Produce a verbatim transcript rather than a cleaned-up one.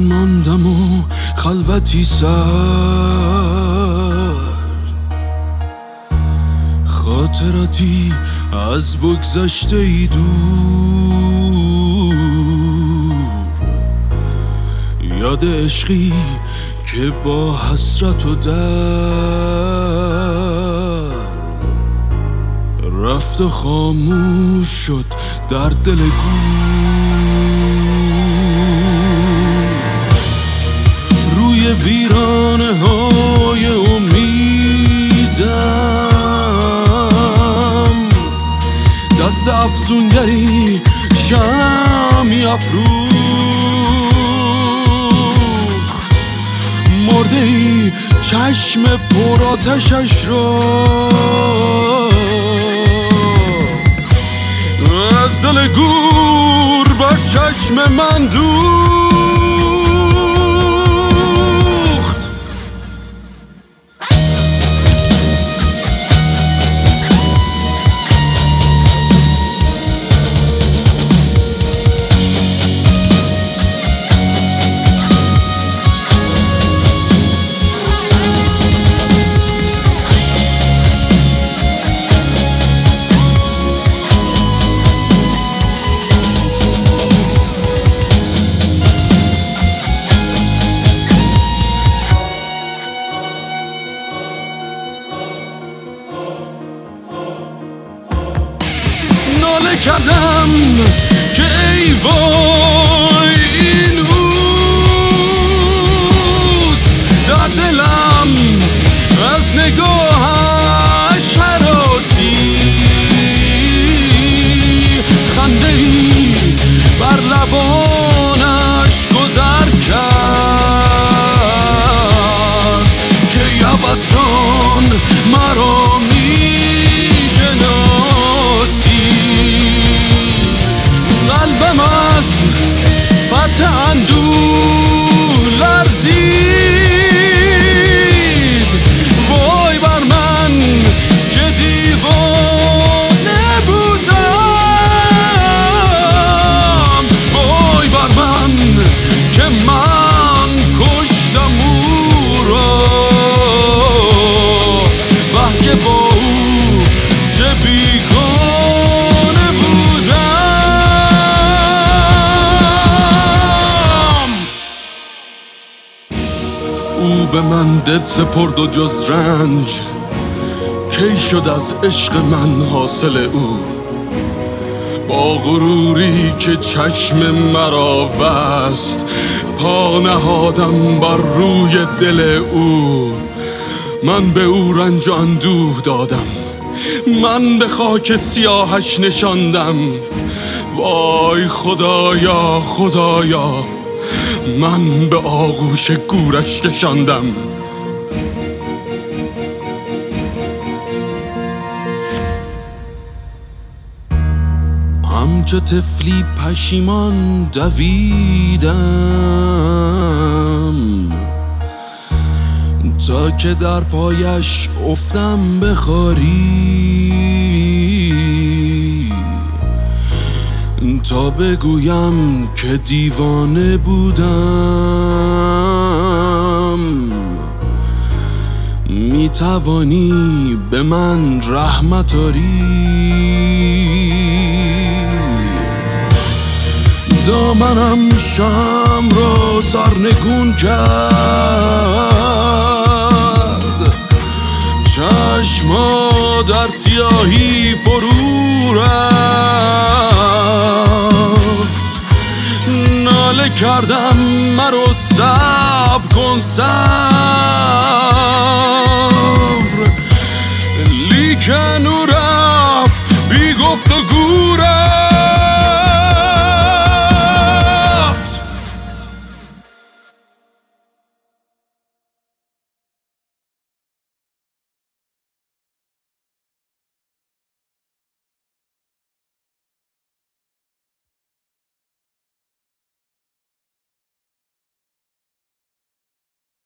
ماندم و خلوتی سر، خاطراتی از بگذشته ای دور، یاد عشقی که با حسرت و درد رفت و خاموش شد در دل گور. روی ویرانه های امیدم دست افسونگری شمی افروخت، مرده ای چشم پر آتشش را از دل گور بر چشم من دوخت. ناله کردم که ای وای این اوست، در دلم از نگاهش هراسی، خنده ای بر لبانش گذر کرد که یوسان مرا قلبم از فتح اندوه لرزید. وای بر من که دیوانه بودم، وای بر من که من کشتم او را، وه که با او چه بیگانه بودم. او به من دل سپرد و جز رنج کی شد از عشق من حاصل او، با غروری که چشم مرا بست پا نهادم بر روی دل او. من به او رنج و اندوه دادم، من به خاک سیاهش نشاندم. وای خدایا خدایا من به آغوش گورش کشاندم. همچو طفلی پشیمان دویدم تا که در پایش افتم به خواری، تا بگویم که دیوانه بودم. می توانی به من رحمت آری؟ دامنم شمع را سرنگون کرد، چشما در سیاهی فرو رفت. ناله کردم مرو صبر کن صبر